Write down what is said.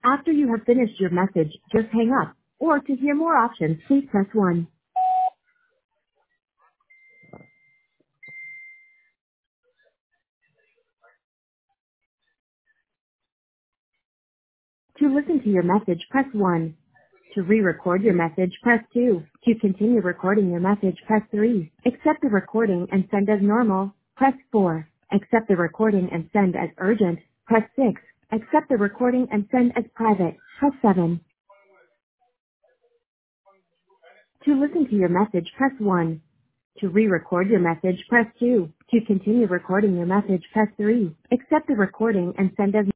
After you have finished your message, just hang up. Or to hear more options, please press 1. To listen to your message, press 1. To re-record your message, press 2. To continue recording your message, press 3. Accept the recording and send as normal, press 4. Accept the recording and send as urgent, press 6. Accept the recording and send as private, press 7. To listen to your message, press 1. To re-record your message, press 2. To continue recording your message, press 3. Accept the recording and send as